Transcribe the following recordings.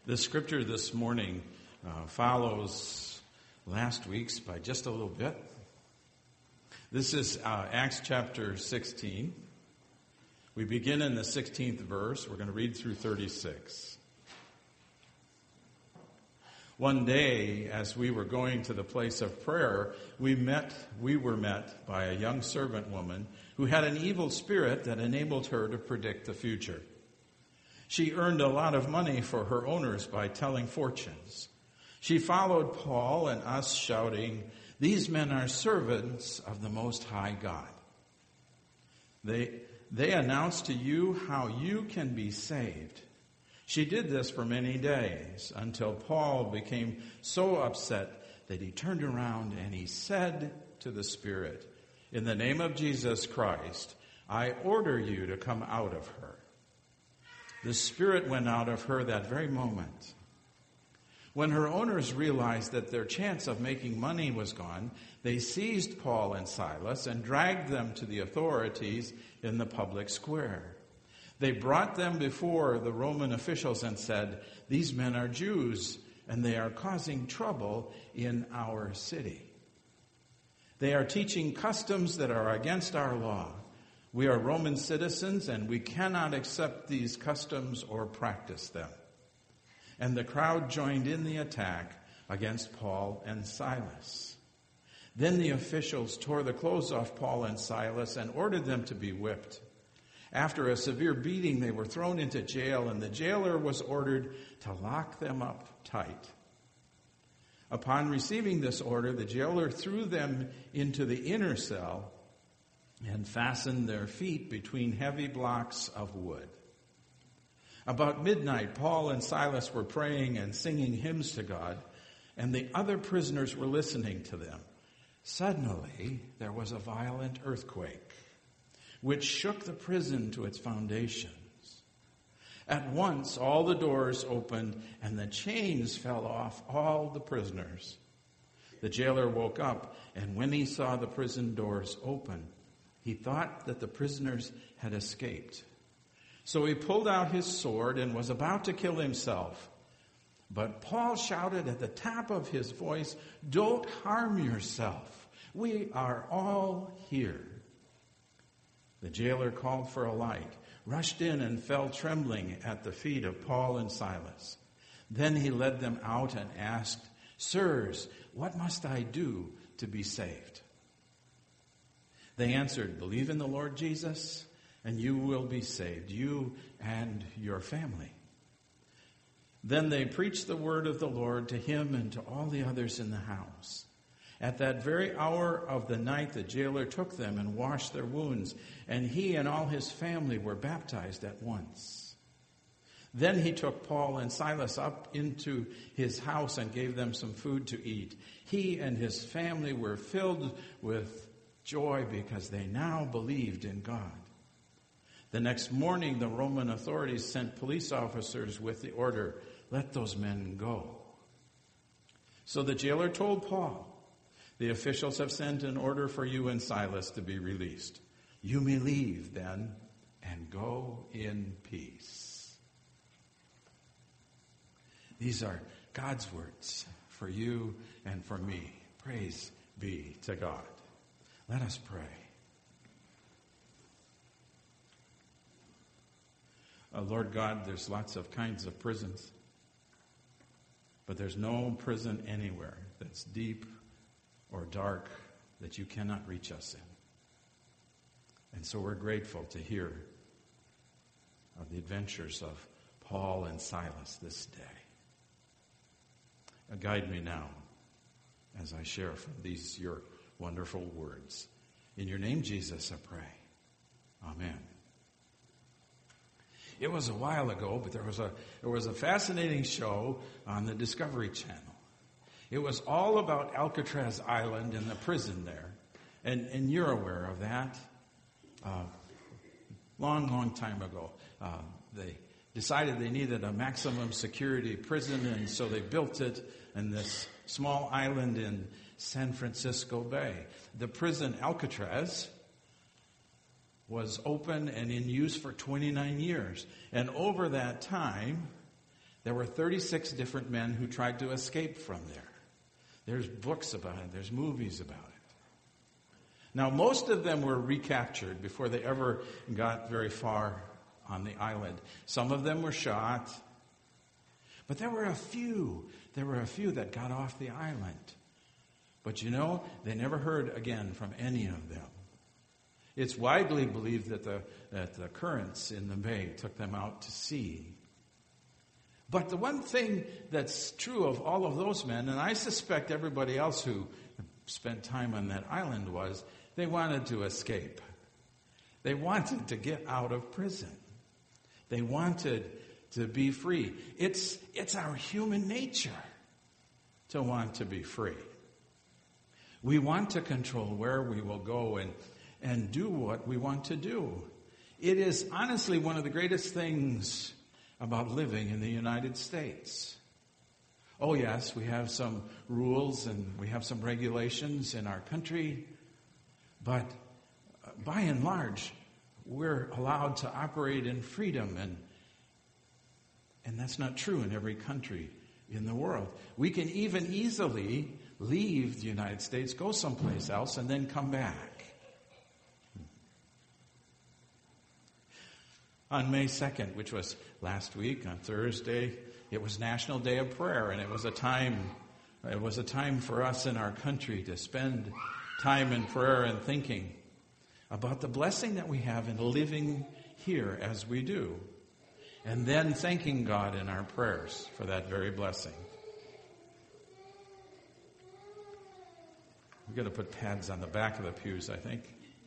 The scripture this morning follows last week's by just a little bit. This is Acts chapter 16. We begin in the 16th verse. We're going to read through 36. One day, as we were going to the place of prayer, we were met by a young servant woman who had an evil spirit that enabled her to predict the future. She earned a lot of money for her owners by telling fortunes. She followed Paul and us, shouting, "These men are servants of the Most High God. They announce to you how you can be saved." She did this for many days until Paul became so upset that he turned around and he said to the Spirit, "In the name of Jesus Christ, I order you to come out of her." The spirit went out of her that very moment. When her owners realized that their chance of making money was gone, they seized Paul and Silas and dragged them to the authorities in the public square. They brought them before the Roman officials and said, "These men are Jews, and they are causing trouble in our city. They are teaching customs that are against our law. We are Roman citizens, and we cannot accept these customs or practice them." And the crowd joined in the attack against Paul and Silas. Then the officials tore the clothes off Paul and Silas and ordered them to be whipped. After a severe beating, they were thrown into jail, and the jailer was ordered to lock them up tight. Upon receiving this order, the jailer threw them into the inner cell and fastened their feet between heavy blocks of wood. About midnight, Paul and Silas were praying and singing hymns to God, and the other prisoners were listening to them. Suddenly, there was a violent earthquake, which shook the prison to its foundations. At once, all the doors opened, and the chains fell off all the prisoners. The jailer woke up, and when he saw the prison doors open, he thought that the prisoners had escaped. So he pulled out his sword and was about to kill himself. But Paul shouted at the top of his voice, "Don't harm yourself. We are all here." The jailer called for a light, rushed in, and fell trembling at the feet of Paul and Silas. Then he led them out and asked, "Sirs, what must I do to be saved?" They answered, "Believe in the Lord Jesus, and you will be saved, you and your family." Then they preached the word of the Lord to him and to all the others in the house. At that very hour of the night, the jailer took them and washed their wounds, and he and all his family were baptized at once. Then he took Paul and Silas up into his house and gave them some food to eat. He and his family were filled with joy because they now believed in God. The next morning, the Roman authorities sent police officers with the order, "Let those men go." So the jailer told Paul, "The officials have sent an order for you and Silas to be released. You may leave then and go in peace." These are God's words for you and for me. Praise be to God. Let us pray. Lord God, there's lots of kinds of prisons, but there's no prison anywhere that's deep or dark that you cannot reach us in. And so we're grateful to hear of the adventures of Paul and Silas this day. Guide me now as I share from these your wonderful words. In your name, Jesus, I pray. Amen. It was a while ago, but there was a fascinating show on the Discovery Channel. It was all about Alcatraz Island and the prison there. And you're aware of that. Long time ago, they decided they needed a maximum security prison, and so they built it in this small island in San Francisco Bay. The prison Alcatraz was open and in use for 29 years. And over that time, There were 36 different men who tried to escape from there. There's books about it. There's movies about it. Now, most of them were recaptured before they ever got very far on the island. Some of them were shot. But there were a few that got off the island. But you know, they never heard again from any of them. It's widely believed that the currents in the bay took them out to sea. But the one thing that's true of all of those men, and I suspect everybody else who spent time on that island, was they wanted to escape. They wanted to get out of prison. They wanted to be free. It's our human nature to want to be free. We want to control where we will go and do what we want to do. It is honestly one of the greatest things about living in the United States. Oh yes, we have some rules and we have some regulations in our country, but by and large, we're allowed to operate in freedom, and that's not true in every country in the world. We can even easily leave the United States, go someplace else, and then come back. On May 2nd, which was last week, on Thursday, it was National Day of Prayer, and it was a time for us in our country to spend time in prayer and thinking about the blessing that we have in living here as we do, and then thanking God in our prayers for that very blessing. We're going to put pads on the back of the pews, I think.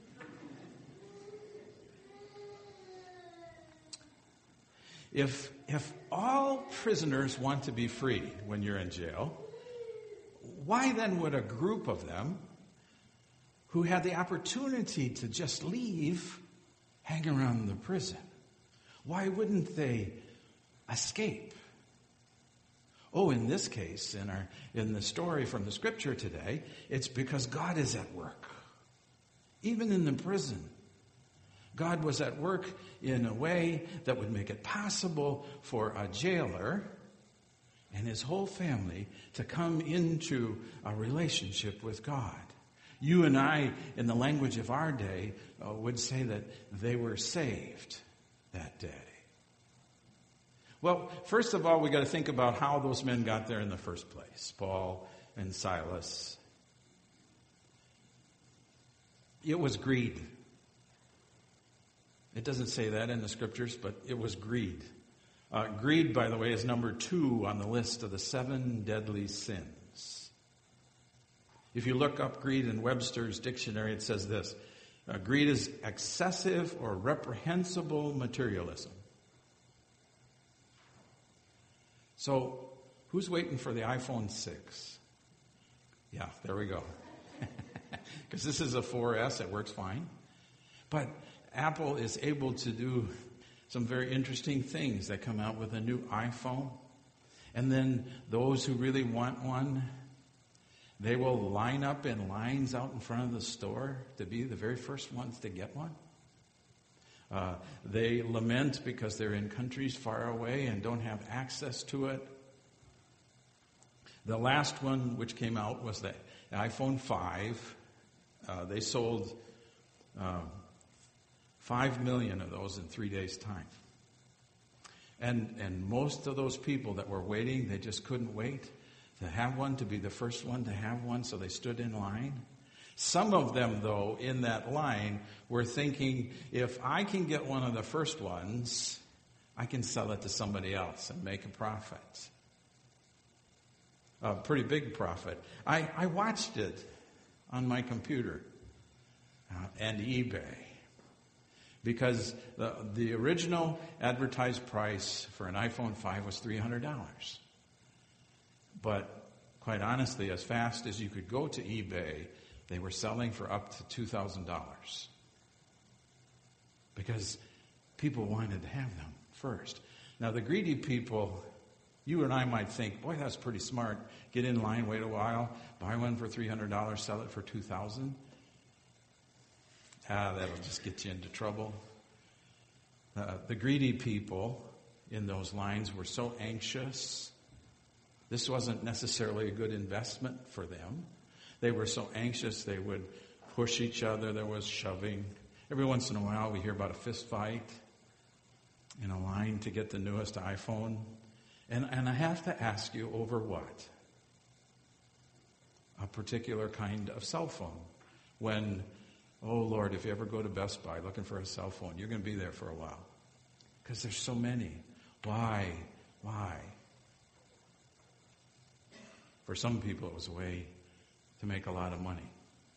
If all prisoners want to be free when you're in jail, why then would a group of them who had the opportunity to just leave hang around the prison? Why wouldn't they escape? Oh, in this case, in the story from the scripture today, it's because God is at work. Even in the prison, God was at work in a way that would make it possible for a jailer and his whole family to come into a relationship with God. You and I, in the language of our day, would say that they were saved that day. Well, first of all, we got to think about how those men got there in the first place, Paul and Silas. It was greed. It doesn't say that in the scriptures, but it was greed. Greed, by the way, is number 2 on the list of the 7 deadly sins. If you look up greed in Webster's dictionary, it says this: greed is excessive or reprehensible materialism. So, who's waiting for the iPhone 6? Yeah, there we go. Because this is a 4S, it works fine. But Apple is able to do some very interesting things. They come out with a new iPhone, and then those who really want one, they will line up in lines out in front of the store to be the very first ones to get one. They lament because they're in countries far away and don't have access to it. The last one which came out was the iPhone 5. They sold 5 million of those in 3 days' time. And most of those people that were waiting, they just couldn't wait to have one, to be the first one to have one, so they stood in line. Some of them, though, in that line were thinking, if I can get one of the first ones, I can sell it to somebody else and make a profit. A pretty big profit. I watched it on my computer and eBay, because the original advertised price for an iPhone 5 was $300. But quite honestly, as fast as you could go to eBay, they were selling for up to $2,000. Because people wanted to have them first. Now the greedy people, you and I might think, boy, that's pretty smart. Get in line, wait a while, buy one for $300, sell it for $2,000. That'll just get you into trouble. The greedy people in those lines were so anxious. This wasn't necessarily a good investment for them. They were so anxious they would push each other. There was shoving. Every once in a while we hear about a fist fight in a line to get the newest iPhone. And I have to ask you, over what? A particular kind of cell phone. When, oh Lord, if you ever go to Best Buy looking for a cell phone, you're going to be there for a while. Because there's so many. Why? For some people, it was a way to make a lot of money.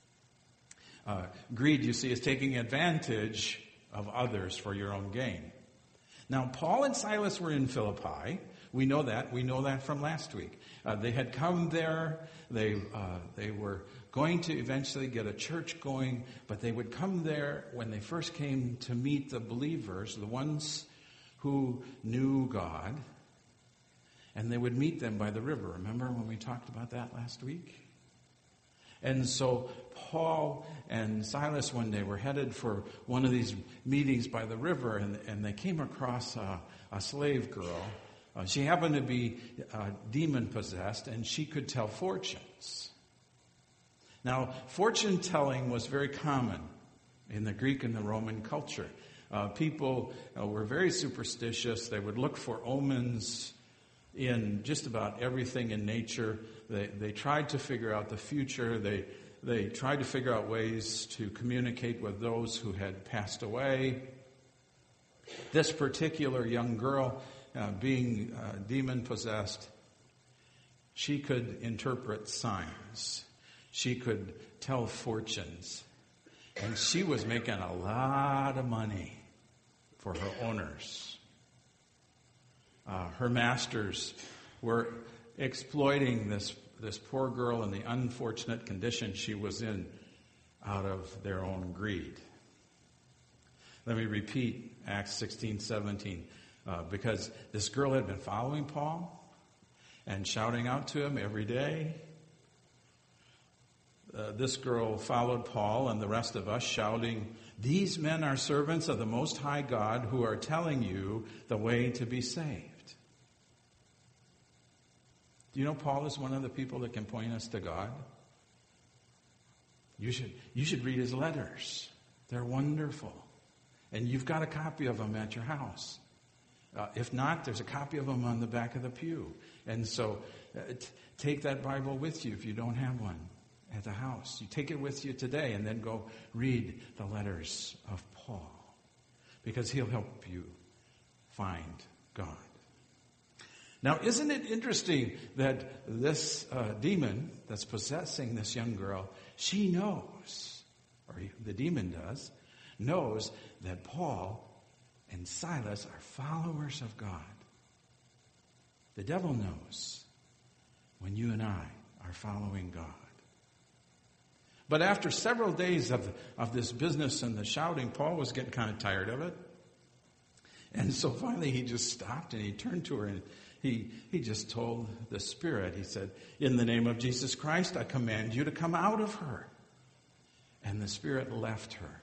Greed, you see, is taking advantage of others for your own gain. Now, Paul and Silas were in Philippi. We know that. We know that from last week. They had come there. They were going to eventually get a church going, but they would come there when they first came to meet the believers, the ones who knew God, and they would meet them by the river. Remember when we talked about that last week? And so Paul and Silas one day were headed for one of these meetings by the river, and they came across a slave girl. She happened to be demon-possessed, and she could tell fortunes. Now, fortune-telling was very common in the Greek and the Roman culture. People were very superstitious. They would look for omens in just about everything in nature. They tried to figure out the future. They tried to figure out ways to communicate with those who had passed away. This particular young girl, being demon-possessed, she could interpret signs. She could tell fortunes. And she was making a lot of money for her owners. Her masters were exploiting this poor girl in the unfortunate condition she was in out of their own greed. Let me repeat Acts 16:17, because this girl had been following Paul and shouting out to him every day. This girl followed Paul and the rest of us, shouting, "These men are servants of the Most High God who are telling you the way to be saved." Do you know Paul is one of the people that can point us to God? You should read his letters. They're wonderful. And you've got a copy of them at your house. If not, there's a copy of them on the back of the pew. And so take that Bible with you if you don't have one at the house. You take it with you today and then go read the letters of Paul, because he'll help you find God. Now, isn't it interesting that this demon that's possessing this young girl, she knows, or the demon knows that Paul and Silas are followers of God. The devil knows when you and I are following God. But after several days of this business and the shouting, Paul was getting kind of tired of it. And so finally he just stopped and he turned to her and he just told the spirit, he said, "In the name of Jesus Christ, I command you to come out of her." And the spirit left her.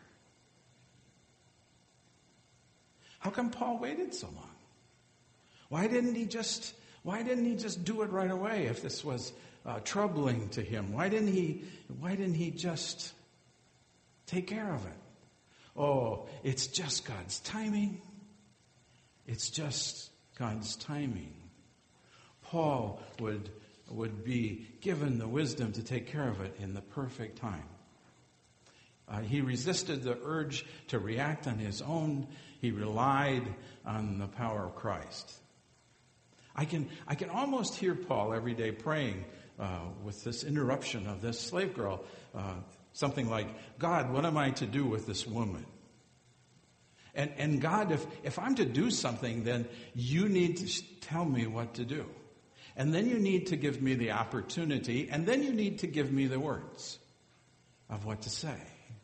How come Paul waited so long? Why didn't he just do it right away if this was troubling to him? Why didn't he just take care of it? Oh, it's just God's timing. It's just God's timing. Paul would be given the wisdom to take care of it in the perfect time. He resisted the urge to react on his own. He relied on the power of Christ. I can almost hear Paul every day praying with this interruption of this slave girl, something like, "God, what am I to do with this woman? And God, if I'm to do something, then you need to tell me what to do. And then you need to give me the opportunity, and then you need to give me the words of what to say."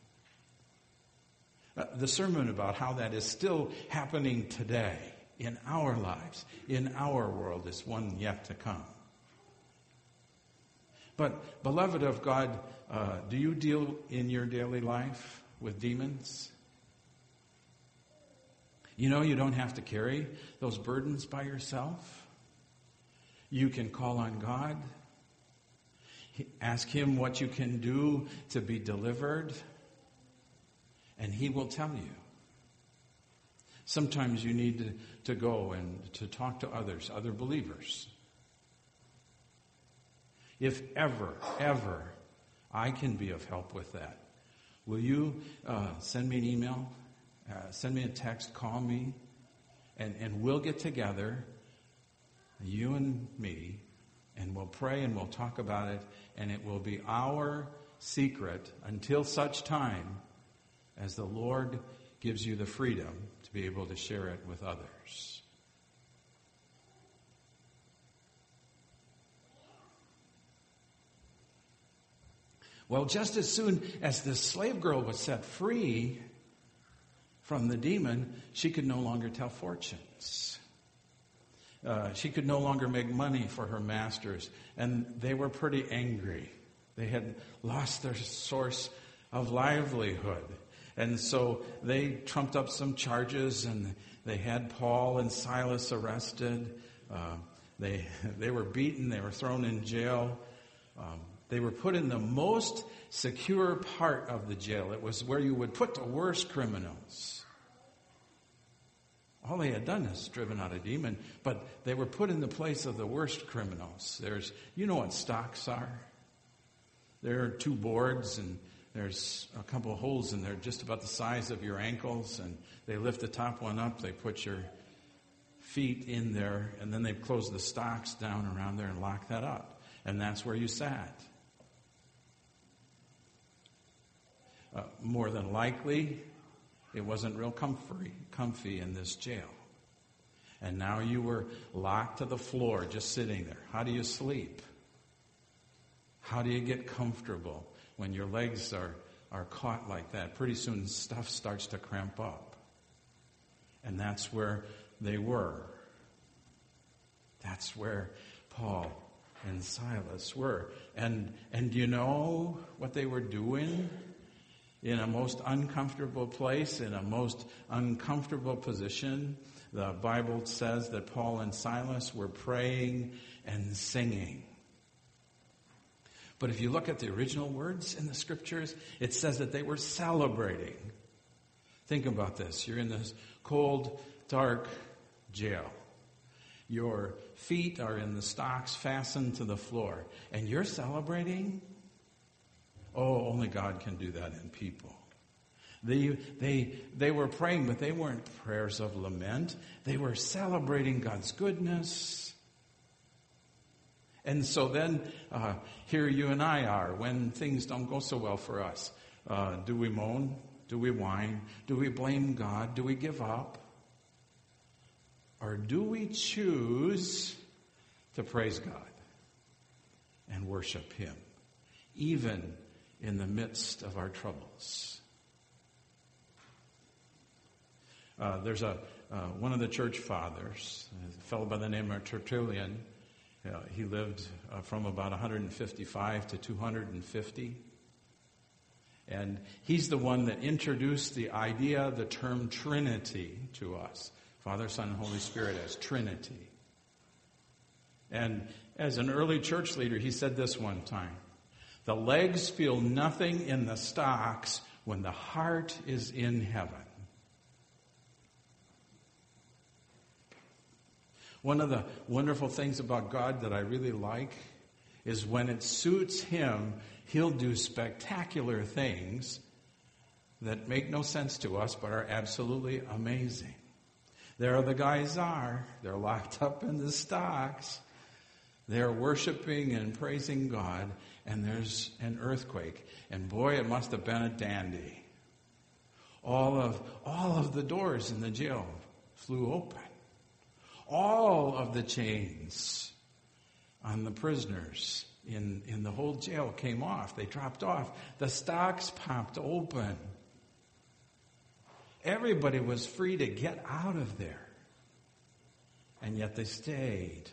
The sermon about how that is still happening today in our lives, in our world, is one yet to come. But, beloved of God, do you deal in your daily life with demons? You know, you don't have to carry those burdens by yourself. You can call on God. Ask Him what you can do to be delivered, and He will tell you. Sometimes you need to go and to talk to others, other believers. If ever I can be of help with that, will you send me an email, send me a text, call me, and we'll get together, you and me, and we'll pray and we'll talk about it, and it will be our secret until such time as the Lord gives you the freedom to be able to share it with others. Well, just as soon as the slave girl was set free from the demon, she could no longer tell fortunes. She could no longer make money for her masters, and they were pretty angry. They had lost their source of livelihood. And so they trumped up some charges, and they had Paul and Silas arrested. They were beaten. They were thrown in jail. They were put in the most secure part of the jail. It was where you would put the worst criminals. All they had done is driven out a demon, but they were put in the place of the worst criminals. You know what stocks are? There are two boards, and there's a couple of holes in there just about the size of your ankles, and they lift the top one up, they put your feet in there, and then they close the stocks down around there and lock that up. And that's where you sat. More than likely, it wasn't real comfy in this jail. And now you were locked to the floor, just sitting there. How do you sleep? How do you get comfortable when your legs are caught like that? Pretty soon stuff starts to cramp up. And that's where they were. That's where Paul and Silas were. And do you know what they were doing? In a most uncomfortable place, in a most uncomfortable position, the Bible says that Paul and Silas were praying and singing. But if you look at the original words in the scriptures, it says that they were celebrating. Think about this. You're in this cold, dark jail. Your feet are in the stocks fastened to the floor. And you're celebrating? Oh, only God can do that in people. They were praying, but they weren't prayers of lament. They were celebrating God's goodness. And so then, here you and I are, when things don't go so well for us. Do we moan? Do we whine? Do we blame God? Do we give up? Or do we choose to praise God and worship Him, even in the midst of our troubles? There's one of the church fathers, a fellow by the name of Tertullian. He lived from about 155 to 250. And he's the one that introduced the idea, the term Trinity to us. Father, Son, and Holy Spirit as Trinity. And as an early church leader, he said this one time: the legs feel nothing in the stocks when the heart is in heaven. One of the wonderful things about God that I really like is when it suits Him, He'll do spectacular things that make no sense to us but are absolutely amazing. There the guys are. They're locked up in the stocks. They're worshiping and praising God, and there's an earthquake. And boy, it must have been a dandy. All of the doors in the jail flew open. All of the chains on the prisoners in the whole jail came off. They dropped off. The stocks popped open. Everybody was free to get out of there. And yet they stayed.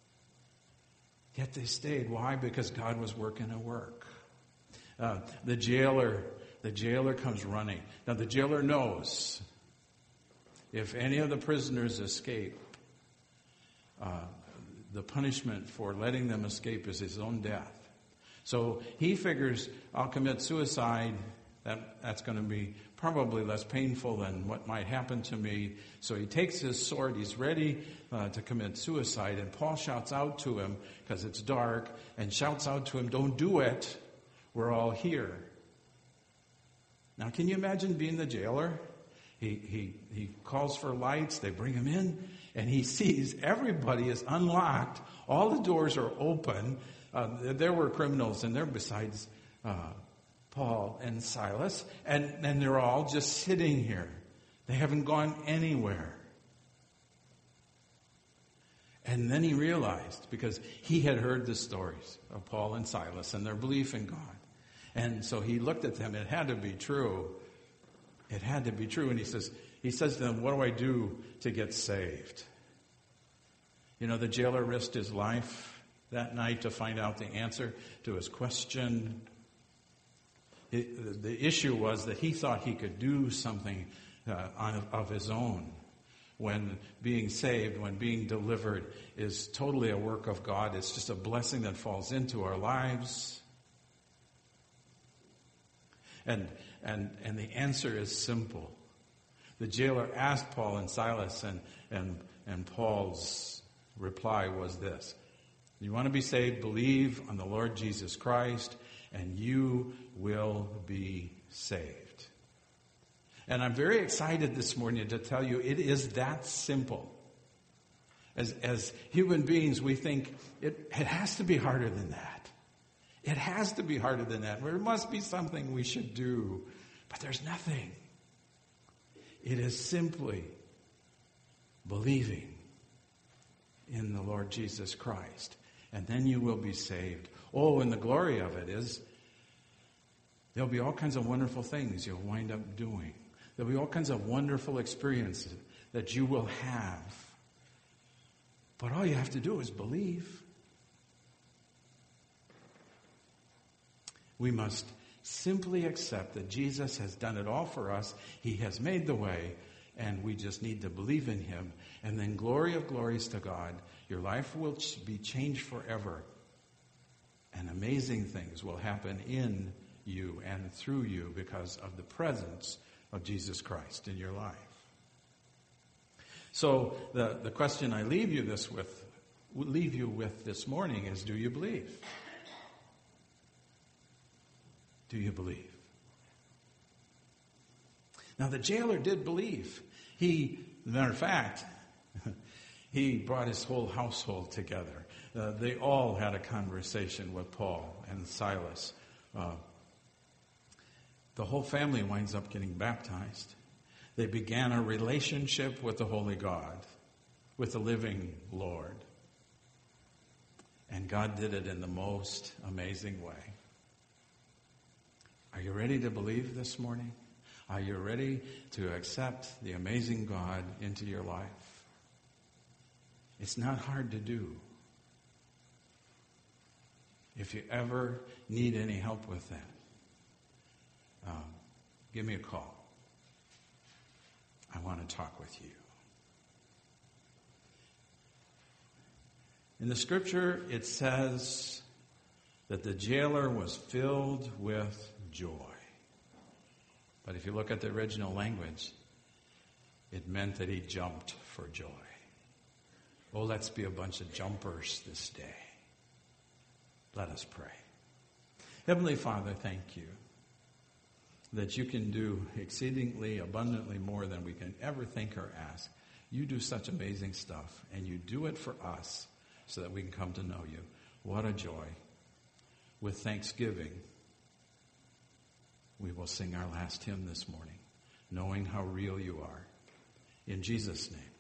Why? Because God was working a work. The jailer comes running. Now the jailer knows if any of the prisoners escape, the punishment for letting them escape is his own death. So he figures, I'll commit suicide. That's going to be probably less painful than what might happen to me. So he takes his sword. He's ready to commit suicide. And Paul shouts out to him, because it's dark, and shouts out to him, don't do it. We're all here. Now, can you imagine being the jailer? He calls for lights. They bring him in, and he sees everybody is unlocked. All the doors are open. There were criminals in there besides Paul and Silas, and they're all just sitting here. They haven't gone anywhere. And then he realized, because he had heard the stories of Paul and Silas and their belief in God. And so he looked at them. It had to be true. It had to be true. And he says to them, what do I do to get saved? You know, the jailer risked his life that night to find out the answer to his question. The issue was that he thought he could do something of his own, when being saved, when being delivered is totally a work of God. It's just a blessing that falls into our lives. And the answer is simple. The jailer asked Paul and Silas, and Paul's reply was this: you want to be saved, believe on the Lord Jesus Christ, and you will be saved. And I'm very excited this morning to tell you it is that simple. As human beings, we think it has to be harder than that. It has to be harder than that. There must be something we should do. But there's nothing. It is simply believing in the Lord Jesus Christ. And then you will be saved. Oh, and the glory of it is there'll be all kinds of wonderful things you'll wind up doing. There'll be all kinds of wonderful experiences that you will have. But all you have to do is believe. We must simply accept that Jesus has done it all for us. He has made the way, and we just need to believe in him. And then glory of glories to God. Your life will be changed forever. And amazing things will happen in you and through you because of the presence of Jesus Christ in your life. So the question I leave you with this morning is, do you believe? Do you believe? Now the jailer did believe. As a matter of fact, he brought his whole household together. They all had a conversation with Paul and Silas. The whole family winds up getting baptized. They began a relationship with the Holy God, with the living Lord. And God did it in the most amazing way. Are you ready to believe this morning? Are you ready to accept the amazing God into your life? It's not hard to do. If you ever need any help with that, give me a call. I want to talk with you. In the scripture, it says that the jailer was filled with joy. But if you look at the original language, it meant that he jumped for joy. Oh, let's be a bunch of jumpers this day. Let us pray. Heavenly Father, thank you that you can do exceedingly abundantly more than we can ever think or ask. You do such amazing stuff, and you do it for us so that we can come to know you. What a joy. With thanksgiving, we will sing our last hymn this morning, knowing how real you are. In Jesus' name.